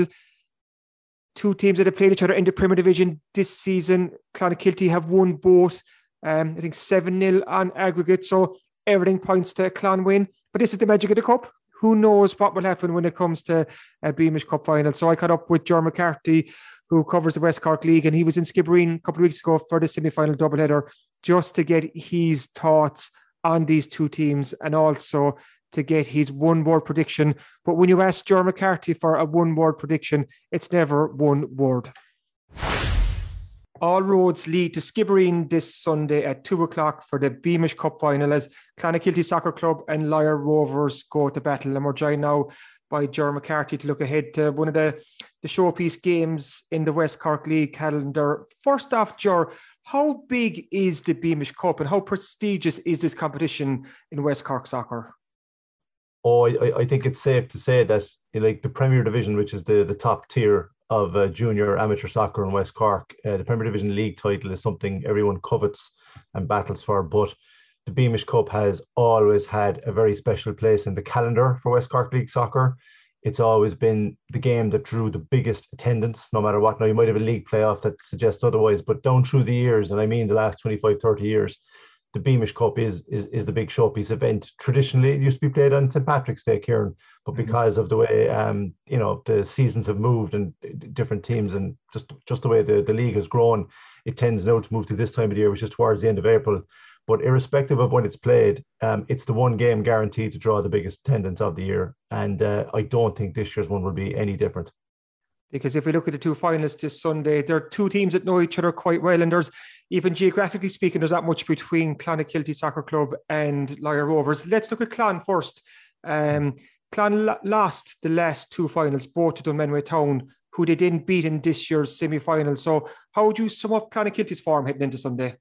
Two teams that have played each other in the Premier Division this season. Clonakilty have won both, um, I think seven nil on aggregate. So everything points to a Clon win. But this is the magic of the Cup. Who knows what will happen when it comes to a Beamish Cup final. So I caught up with Ger McCarthy, who covers the West Cork League, and he was in Skibbereen a couple of weeks ago for the semi-final doubleheader, just to get his thoughts on these two teams and also to get his one-word prediction. But when you ask Ger McCarthy for a one-word prediction, it's never one word. All roads lead to Skibbereen this Sunday at two o'clock for the Beamish Cup final as Clonakilty Soccer Club and Lyre Rovers go to battle. And we're joined now by Ger McCarthy to look ahead to one of the, the showpiece games in the West Cork League calendar. First off, Ger, how big is the Beamish Cup and how prestigious is this competition in West Cork soccer? Oh, I, I think it's safe to say that, like, the Premier Division, which is the, the top tier of uh, junior amateur soccer in West Cork, uh, the Premier Division League title is something everyone covets and battles for. But the Beamish Cup has always had a very special place in the calendar for West Cork League soccer. It's always been the game that drew the biggest attendance, no matter what. Now, you might have a league playoff that suggests otherwise, but down through the years, and I mean the last twenty-five, thirty years, the Beamish Cup is, is is the big showpiece event. Traditionally, it used to be played on Saint Patrick's Day, Kieran, but because mm-hmm. of the way um you know the seasons have moved and different teams and just just the way the, the league has grown, it tends now to move to this time of the year, which is towards the end of April. But irrespective of when it's played, um, it's the one game guaranteed to draw the biggest attendance of the year, and uh, I don't think this year's one will be any different. Because if we look at the two finalists this Sunday, there are two teams that know each other quite well. And there's, even geographically speaking, there's not much between Clonakilty Soccer Club and Lyre Rovers. Let's look at Clon first. Um, Clon l- lost the last two finals, both to Dunmanway Town, who they didn't beat in this year's semi-final. So how would you sum up Clonakilty's form heading into Sunday?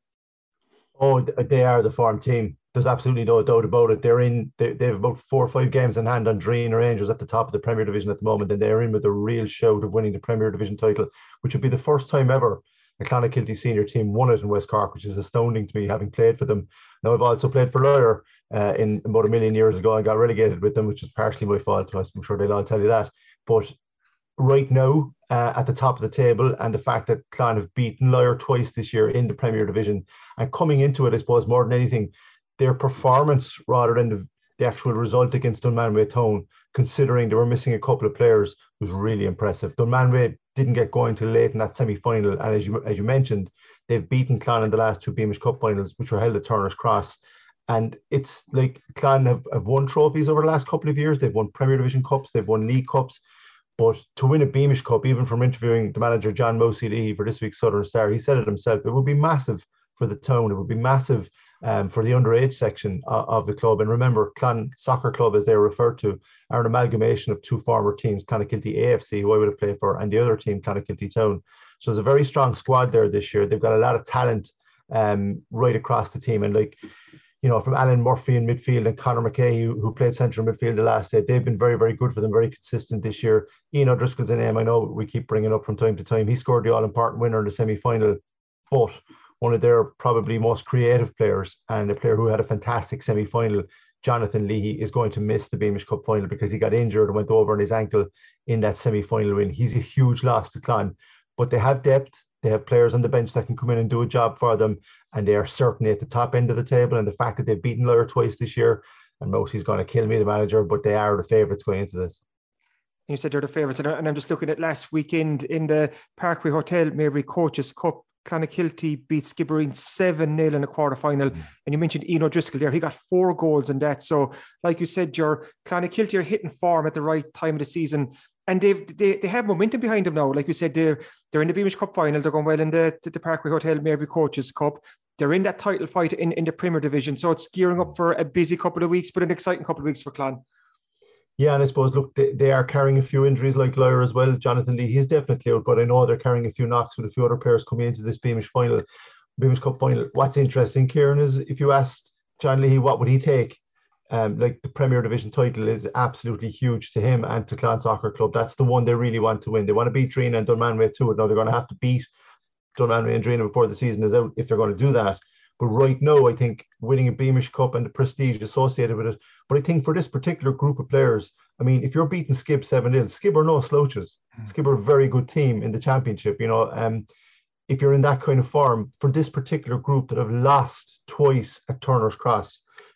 Oh, they are the form team. There's absolutely no doubt about it. They're in. They, they have about four or five games in hand on Dreen Rangers at the top of the Premier Division at the moment, and they're in with a real shout of winning the Premier Division title, which would be the first time ever a Clonakilty senior team won it in West Cork, which is astounding to me, having played for them. Now, I've also played for Lyre uh, in about a million years ago and got relegated with them, which is partially my fault. I'm sure they'll all tell you that. But right now, uh, at the top of the table, and the fact that Clon have beaten Lyre twice this year in the Premier Division, and coming into it, I suppose, more than anything, their performance rather than the, the actual result against Dunmanway Town, considering they were missing a couple of players, was really impressive. Dunmanway didn't get going till late in that semi-final, and as you as you mentioned, they've beaten Clon in the last two Beamish Cup finals, which were held at Turner's Cross. And it's like Clon have, have won trophies over the last couple of years. They've won Premier Division Cups, they've won League Cups. But to win a Beamish Cup, even from interviewing the manager, John Mousey for this week's Southern Star, he said it himself, it would be massive for the town. It would be massive um, for the underage section of, of the club. And remember, Clon Soccer Club, as they're referred to, are an amalgamation of two former teams, Clonakilty A F C, who I would have played for, and the other team, Clonakilty Town. So there's a very strong squad there this year. They've got a lot of talent um, right across the team. And like, you know, from Alan Murphy in midfield and Conor McKay, who, who played central midfield the last day, they've been very, very good for them, very consistent this year. Ian O'Driscoll's a name I know we keep bringing up from time to time. He scored the all-important winner in the semi-final, but one of their probably most creative players and a player who had a fantastic semi-final, Jonathan Leahy, is going to miss the Beamish Cup final because he got injured and went over on his ankle in that semi-final win. He's a huge loss to Clon, but they have depth. They have players on the bench that can come in and do a job for them, and they are certainly at the top end of the table. And the fact that they've beaten Lyre twice this year, and Mousey's going to kill me, the manager, but they are the favourites going into this. You said they're the favourites, and I'm just looking at last weekend in the Parkway Hotel Maybury Coaches Cup. Clonakilty beat Skibbereen seven nil in a quarter final. Mm. And you mentioned Ian O'Driscoll there. He got four goals in that. So, like you said, your Clonakilty are hitting form at the right time of the season. And they've, they they have momentum behind them now. Like you said, they're, they're in the Beamish Cup final. They're going well in the, the, the Parkway Hotel Maybury Coaches Cup. They're in that title fight in, in the Premier Division. So it's gearing up for a busy couple of weeks, but an exciting couple of weeks for Clon. Yeah, and I suppose, look, they, they are carrying a few injuries like Lyre as well. Jonathan Lee, he's definitely out, but I know they're carrying a few knocks with a few other players coming into this Beamish final, Beamish Cup final. What's interesting, Kieran, is if you asked John Leahy what would he take, um, like the Premier Division title is absolutely huge to him and to Clon Soccer Club. That's the one they really want to win. They want to beat Drina and Dunmanway too. Now they're going to have to beat Dunmanway and Drina before the season is out if they're going to do that. But right now, I think winning a Beamish Cup and the prestige associated with it. But I think for this particular group of players, I mean, if you're beating Skib seven nil, Skib are no slouches. Mm. Skib are a very good team in the championship. You know, um, if you're in that kind of form, for this particular group that have lost twice at Turner's Cross,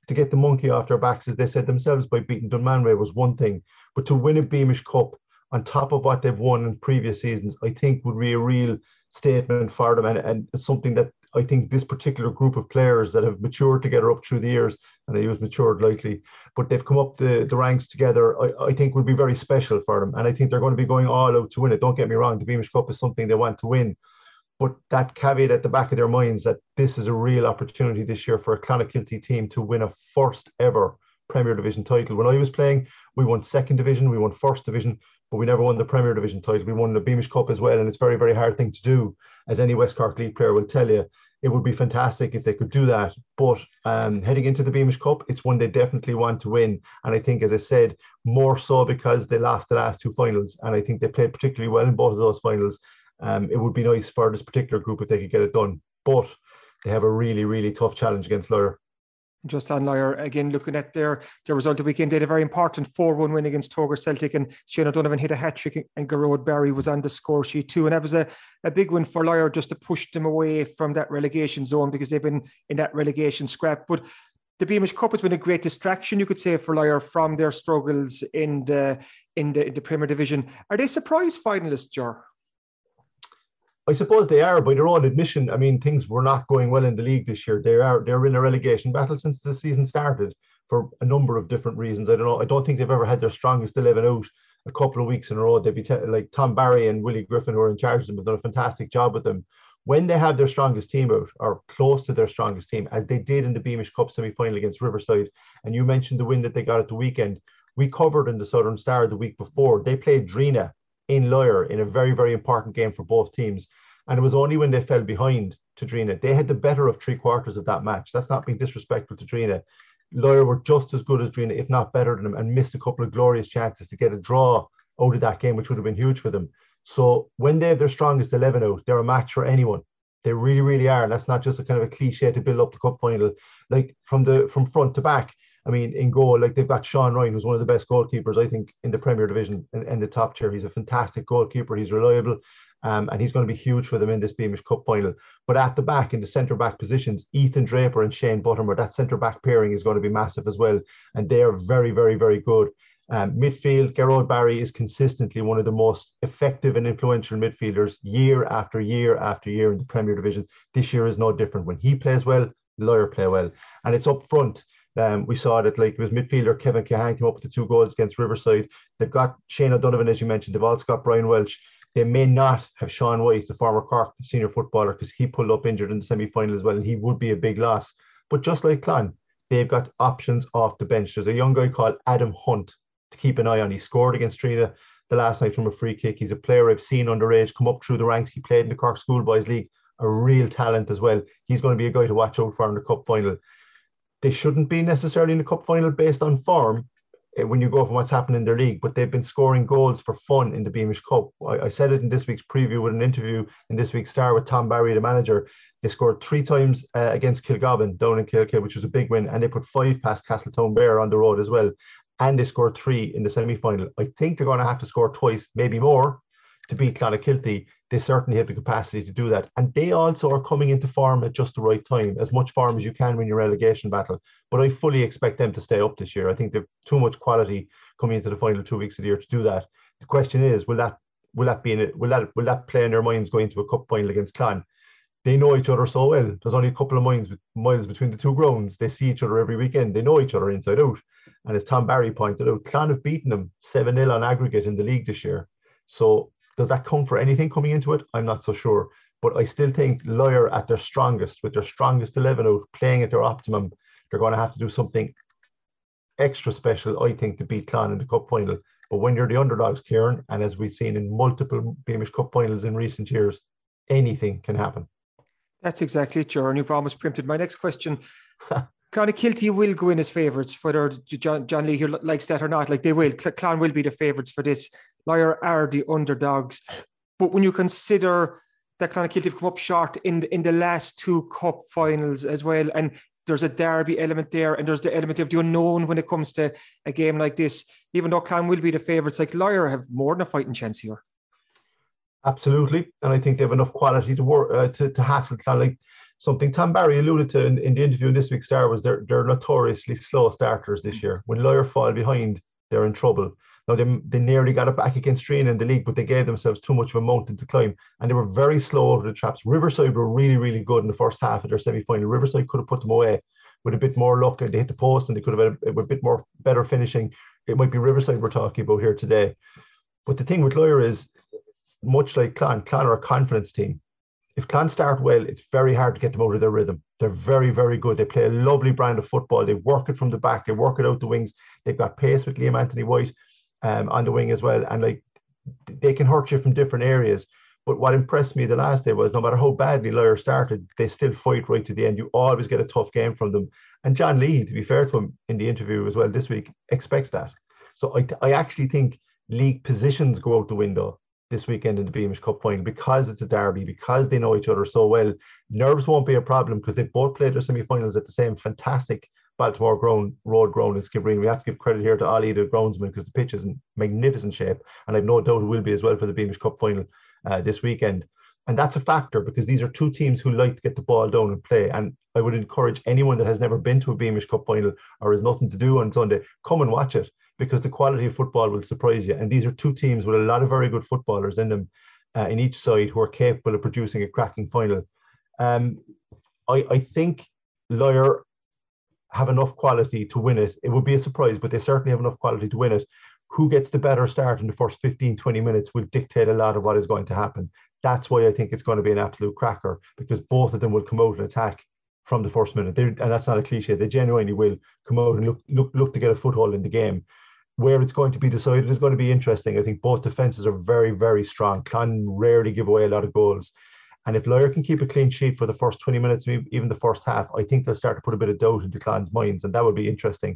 to get the monkey off their backs, as they said themselves, by beating Dunmanway was one thing. But to win a Beamish Cup on top of what they've won in previous seasons, I think would be a real statement for them, and, and something that I think this particular group of players that have matured together up through the years, and I use matured lightly, but they've come up the, the ranks together, I, I think would be very special for them. And I think they're going to be going all out to win it. Don't get me wrong, the Beamish Cup is something they want to win. But that caveat at the back of their minds that this is a real opportunity this year for a Clonakilty team to win a first ever Premier Division title. When I was playing, we won second division, we won first division, but we never won the Premier Division title. We won the Beamish Cup as well, and it's a very, very hard thing to do, as any West Cork League player will tell you. It would be fantastic if they could do that. But um, heading into the Beamish Cup, it's one they definitely want to win. And I think, as I said, more so because they lost the last two finals, and I think they played particularly well in both of those finals. Um, it would be nice for this particular group if they could get it done. But they have a really, really tough challenge against Lyre. Just on Lyre, again, looking at their, their result of the weekend, they had a very important four one win against Togar Celtic, and Shane O'Donovan hit a hat-trick, and Garrod Barry was on the score sheet too. And that was a, a big win for Lyre, just to push them away from that relegation zone, because they've been in that relegation scrap. But the Beamish Cup has been a great distraction, you could say, for Lyre from their struggles in the, in the, in the Premier Division. Are they surprise finalists, Ger? I suppose they are, by their own admission. I mean, things were not going well in the league this year. They are they're in a relegation battle since the season started for a number of different reasons. I don't know. I don't think they've ever had their strongest eleven out a couple of weeks in a row. They'd be te- like Tom Barry and Willie Griffin, who are in charge of them, have done a fantastic job with them. When they have their strongest team out, or close to their strongest team, as they did in the Beamish Cup semi-final against Riverside, and you mentioned the win that they got at the weekend, we covered in the Southern Star the week before. They played Drina in Lyre in a very, very important game for both teams. And it was only when they fell behind to Drina. They had the better of three quarters of that match. That's not being disrespectful to Drina. Lyre were just as good as Drina, if not better than them, and missed a couple of glorious chances to get a draw out of that game, which would have been huge for them. So when they have their strongest eleven out, they're a match for anyone. They really, really are. And that's not just a kind of a cliche to build up the cup final. Like from the from front to back, I mean, in goal, like they've got Sean Ryan, who's one of the best goalkeepers, I think, in the Premier Division and in, in the top tier. He's a fantastic goalkeeper. He's reliable. Um, and he's going to be huge for them in this Beamish Cup final. But at the back, in the centre-back positions, Ethan Draper and Shane Buttermore, that centre-back pairing is going to be massive as well. And they are very, very, very good. Um, midfield, Garrod Barry is consistently one of the most effective and influential midfielders year after year after year in the Premier Division. This year is no different. When he plays well, Lyre play well. And it's up front. Um, we saw that, like, it was midfielder Kevin Cahan came up with the two goals against Riverside. They've got Shane O'Donovan, as you mentioned. They've also got Brian Welch. They may not have Sean White, the former Cork senior footballer, because he pulled up injured in the semi-final as well, and he would be a big loss. But just like Clon, they've got options off the bench. There's a young guy called Adam Hunt to keep an eye on. He scored against Trina the last night from a free kick. He's a player I've seen underage come up through the ranks. He played in the Cork Schoolboys League, a real talent as well. He's going to be a guy to watch out for in the cup final. They shouldn't be necessarily in the cup final based on form, when you go from what's happened in their league, but they've been scoring goals for fun in the Beamish Cup. I, I said it in this week's preview with an interview in this week's Star with Tom Barry, the manager. They scored three times uh, against Kilgobbin down in Kilkill, which was a big win, and they put five past Castletown Bear on the road as well, and they scored three in the semi-final. I think they're going to have to score twice, maybe more, to beat Clonakilty. They certainly have the capacity to do that. And they also are coming into form at just the right time, as much form as you can win your relegation battle. But I fully expect them to stay up this year. I think they've too much quality coming into the final two weeks of the year to do that. The question is, will that will that be in it? Will that will that play in their minds going to a cup final against Clan? They know each other so well. There's only a couple of miles, miles between the two grounds. They see each other every weekend. They know each other inside out. And as Tom Barry pointed out, Clan have beaten them seven nil on aggregate in the league this year. So does that come for anything coming into it? I'm not so sure. But I still think Lyre at their strongest, with their strongest eleven out, playing at their optimum, they're going to have to do something extra special, I think, to beat Clan in the cup final. But when you're the underdogs, Kieran, and as we've seen in multiple Beamish Cup finals in recent years, anything can happen. That's exactly it, Joe. You've almost preempted my next question. Clonakilty will go in as favourites, whether John, John Lee here likes that or not. Like, they will. Clan will be the favourites for this. Lyre are the underdogs. But when you consider that Clonakilty have come up short in, in the last two cup finals as well, and there's a derby element there, and there's the element of the unknown when it comes to a game like this, even though Clan will be the favourites, like, Lyre have more than a fighting chance here. Absolutely. And I think they have enough quality to work uh, to, to hassle Clan. Like, something Tom Barry alluded to in, in the interview in this week's Star was they're, they're notoriously slow starters this year. When Loyer fall behind, they're in trouble. Now, they, they nearly got it back against Drina in the league, but they gave themselves too much of a mountain to climb, and they were very slow over the traps. Riverside were really, really good in the first half of their semi-final. Riverside could have put them away with a bit more luck, and they hit the post, and they could have had a, a bit more better finishing. It might be Riverside we're talking about here today. But the thing with Loyer is, much like Clan, Clan are a confidence team. If Clan start well, it's very hard to get them out of their rhythm. They're very, very good. They play a lovely brand of football. They work it from the back. They work it out the wings. They've got pace with Liam Anthony White um, on the wing as well. And like they can hurt you from different areas. But what impressed me the last day was no matter how badly Loyer started, they still fight right to the end. You always get a tough game from them. And John Lee, to be fair to him in the interview as well this week, expects that. So I, I actually think league positions go out the window this weekend in the Beamish Cup final because it's a derby, because they know each other so well. Nerves won't be a problem because they've both played their semi-finals at the same fantastic Baltimore ground, road ground in Skibbereen. We have to give credit here to Ollie, the groundsman, because the pitch is in magnificent shape, and I've no doubt it will be as well for the Beamish Cup final uh, this weekend. And that's a factor because these are two teams who like to get the ball down and play. And I would encourage anyone that has never been to a Beamish Cup final or has nothing to do on Sunday, come and watch it, because the quality of football will surprise you. And these are two teams with a lot of very good footballers in them, uh, in each side, who are capable of producing a cracking final. Um, I, I think Loyer have enough quality to win it. It would be a surprise, but they certainly have enough quality to win it. Who gets the better start in the first fifteen, twenty minutes will dictate a lot of what is going to happen. That's why I think it's going to be an absolute cracker, because both of them will come out and attack from the first minute. They're, and that's not a cliche. They genuinely will come out and look, look, look to get a foothold in the game. Where it's going to be decided is going to be interesting. I think both defences are very, very strong. Clan rarely give away a lot of goals. And if Loyer can keep a clean sheet for the first twenty minutes, even the first half, I think they'll start to put a bit of doubt into Clan's minds, and that would be interesting.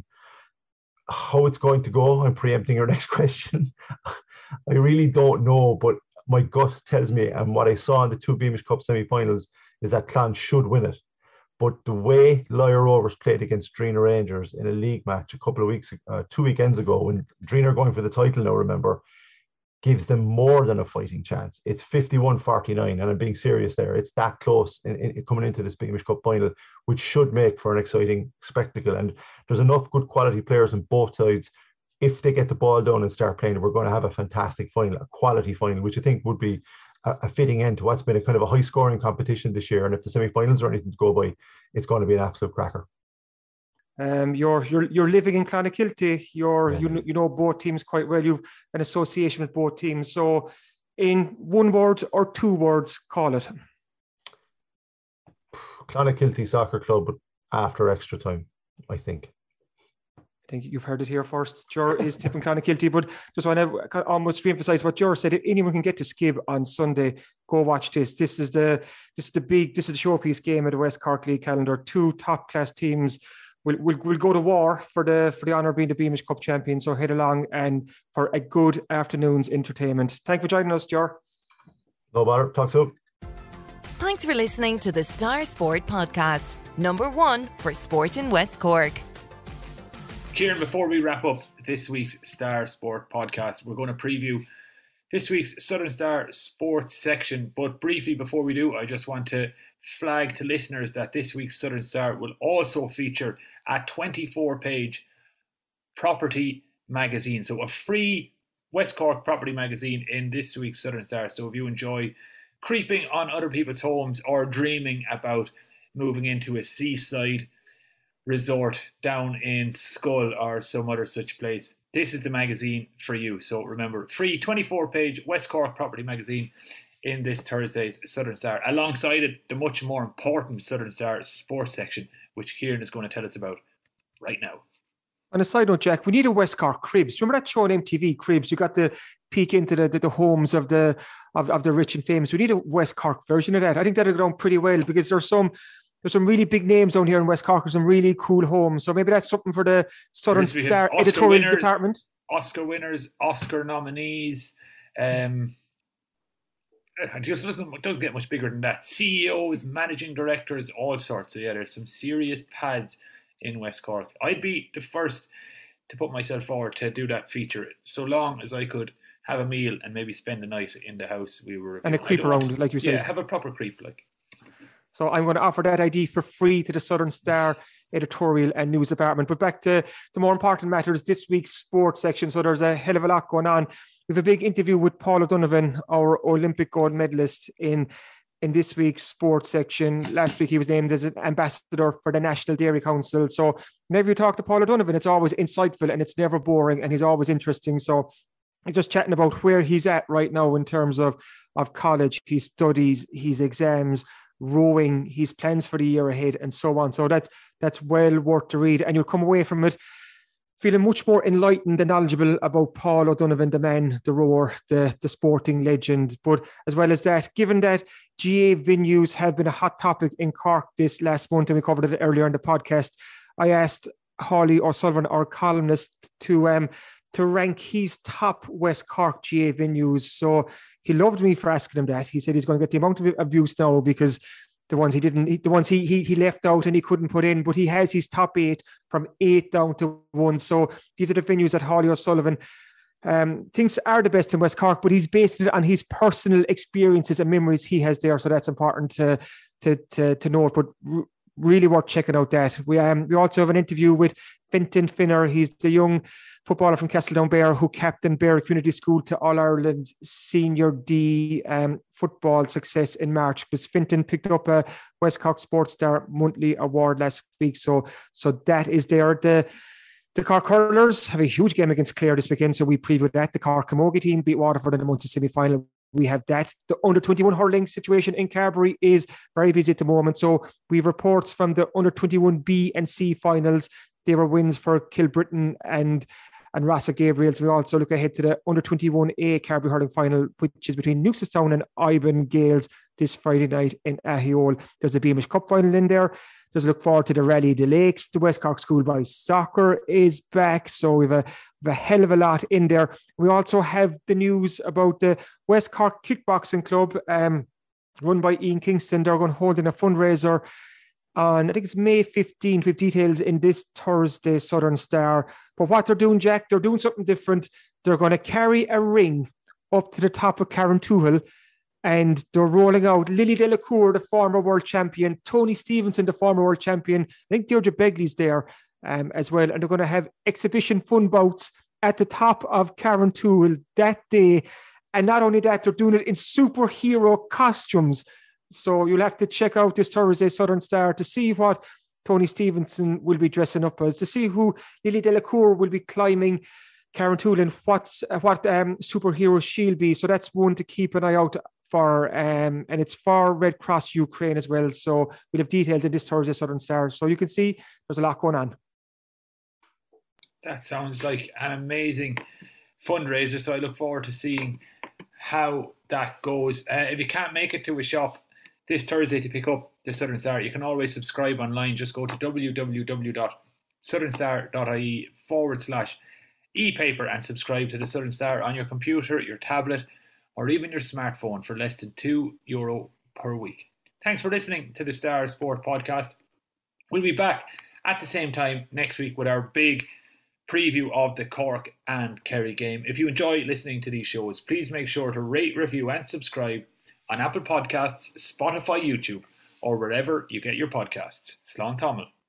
How it's going to go, I'm preempting your next question. I really don't know, but my gut tells me, and what I saw in the two Beamish Cup semi-finals, is that Clan should win it. But the way Loyer Rovers played against Drina Rangers in a league match a couple of weeks, uh, two weekends ago, when Drina are going for the title now, remember, gives them more than a fighting chance. It's fifty-one forty-nine, and I'm being serious there. It's that close in, in, coming into this Beamish Cup final, which should make for an exciting spectacle. And there's enough good quality players on both sides. If they get the ball down and start playing, we're going to have a fantastic final, a quality final, which I think would be a, a fitting end to what's been a kind of a high-scoring competition this year. And if the semi-finals are anything to go by, it's going to be an absolute cracker. Um, you're you're you're living in Clonakilty. You're yeah. you you know both teams quite well. You've an association with both teams. So, in one word or two words, call it. Clonakilty Soccer Club, but after extra time, I think. I think you've heard it here first. Jur is tipping Clonakilty, but just want to almost re-emphasize what Jur said. If anyone can get to Skib on Sunday, go watch this. This is the this is the big this is the showpiece game of the West Cork League calendar. Two top class teams will will will go to war for the for the honour of being the Beamish Cup champion. So head along and for a good afternoon's entertainment. Thank you for joining us, Jur. No bother. Talk soon. Thanks for listening to the Star Sport podcast, number one for sport in West Cork. Kieran, before we wrap up this week's Star Sport podcast, we're going to preview this week's Southern Star Sports section. But briefly before we do, I just want to flag to listeners that this week's Southern Star will also feature a twenty-four page property magazine. So a free West Cork property magazine in this week's Southern Star. So if you enjoy creeping on other people's homes or dreaming about moving into a seaside resort down in Skull or some other such place, this is the magazine for you. So remember, free twenty-four page West Cork property magazine in this Thursday's Southern Star. Alongside it, the much more important Southern Star sports section, which Kieran is going to tell us about right now. On a side note, Jack, we need a West Cork Cribs. Remember that show on M T V, Cribs? You got to peek into the, the, the homes of the of, of the rich and famous. We need a West Cork version of that. I think that'll go down pretty well because there's some There's some really big names down here in West Cork. There's some really cool homes. So maybe that's something for the Southern Star editorial winners, department. Oscar winners, Oscar nominees. Um, it just doesn't, it doesn't get much bigger than that. C E Os, managing directors, all sorts. So yeah, there's some serious pads in West Cork. I'd be the first to put myself forward to do that feature, so long as I could have a meal and maybe spend the night in the house we were. And a creep around, like you said. Yeah, have a proper creep, like. So I'm going to offer that I D for free to the Southern Star editorial and news department. But back to the more important matters, this week's sports section. So there's a hell of a lot going on. We have a big interview with Paul O'Donovan, our Olympic gold medalist in in this week's sports section. Last week he was named as an ambassador for the National Dairy Council. So whenever you talk to Paul O'Donovan, it's always insightful and it's never boring and he's always interesting. So just chatting about where he's at right now in terms of, of college, his studies, his exams, rowing, his plans for the year ahead, and so on. So that's that's well worth to read, and you'll come away from it feeling much more enlightened and knowledgeable about Paul O'Donovan, the man, the rower, the, the sporting legend. But as well as that, given that G A venues have been a hot topic in Cork this last month, and we covered it earlier in the podcast, I asked Hawley O'Sullivan, our columnist, to um to rank his top West Cork G A venues. So he loved me for asking him that. He said he's going to get the amount of abuse now because the ones he didn't, the ones he, he he left out and he couldn't put in, but he has his top eight from eight down to one. So these are the venues that Hawley O'Sullivan um, thinks are the best in West Cork, but he's based it on his personal experiences and memories he has there. So that's important to to to, to note, but r- really worth checking out that. We um we also have an interview with Fintan Finner. He's the young footballer from Castledownbere who captained Bere Community School to All-Ireland Senior D um, football success in March, because Fintan picked up a West Cork Sports Star monthly award last week. So so that is there. The the Cork Hurlers have a huge game against Clare this weekend, so we previewed that. The Cork Camogie team beat Waterford in the Munster semi-final. We have that. The under twenty-one hurling situation in Carbery is very busy at the moment. So we have reports from the under twenty-one B and C finals. They were wins for Kilbrittain and and Rossa Gabriels. We also look ahead to the under twenty-one A Carbery hurling final, which is between Newcestown and Iban Gales this Friday night in Ahiol. There's a Beamish Cup final in there. There's a look forward to the Rally de Lakes. The West Cork Schoolboys Soccer is back. So we have a, we have a hell of a lot in there. We also have the news about the West Cork Kickboxing Club, um, run by Ian Kingston. They're going to hold in a fundraiser on, I think it's May fifteenth, with details in this Thursday Southern Star. But what they're doing, Jack, they're doing something different. They're going to carry a ring up to the top of Carrauntoohil, and they're rolling out Lily Delacour, the former world champion, Tony Stevenson, the former world champion. I think Deirdre Begley's there um, as well. And they're going to have exhibition fun bouts at the top of Carrauntoohil that day. And not only that, they're doing it in superhero costumes. So you'll have to check out this Thursday Southern Star to see what Tony Stevenson will be dressing up as, to see who Lily Delacour will be climbing Carrauntoohil and what's, what um, superhero she'll be. So that's one to keep an eye out for. Um, and it's for Red Cross Ukraine as well. So we'll have details in this Thursday Southern Star. So you can see there's a lot going on. That sounds like an amazing fundraiser. So I look forward to seeing how that goes. Uh, if you can't make it to a shop this Thursday to pick up the Southern Star, you can always subscribe online. Just go to www.southernstar.ie forward slash e-paper and subscribe to the Southern Star on your computer, your tablet, or even your smartphone for less than two euro per week. Thanks for listening to the Star Sport Podcast. We'll be back at the same time next week with our big preview of the Cork and Kerry game. If you enjoy listening to these shows, please make sure to rate, review and subscribe on Apple Podcasts, Spotify, YouTube, or wherever you get your podcasts. Slán Tamil.